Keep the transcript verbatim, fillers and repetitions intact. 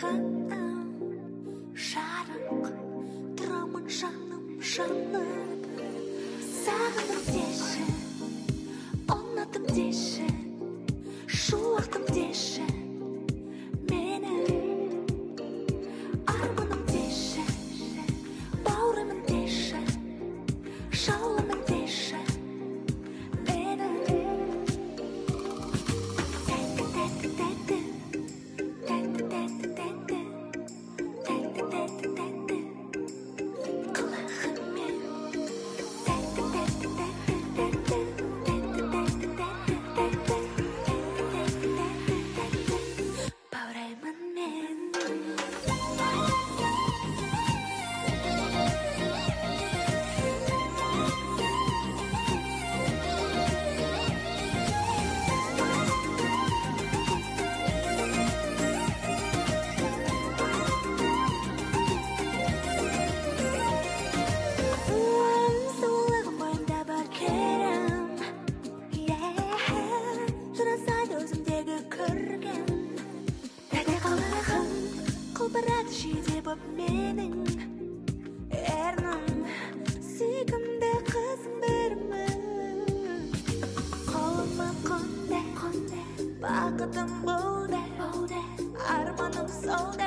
жарық тұрамын жаным жанып сағындым деші ұнатым деші шуақтым деші мені арманым деші бауырымын деші жауымын деші мені тәтті тәтті тәтті тәтті тәтті тәтті тәтті тәтті тәтті қылығымен тәтті тәтті тәтті тәтті тәтті тәтті тәтті тәтті тәтті баураймын мен сұлулығым бойымда бар керім жарасайды өзімдегі көргем тәтті қылығым құлпырады жиде боп менің ернім сүйкімді қызың бірмін қолыма қонды бақытым болды арманым солды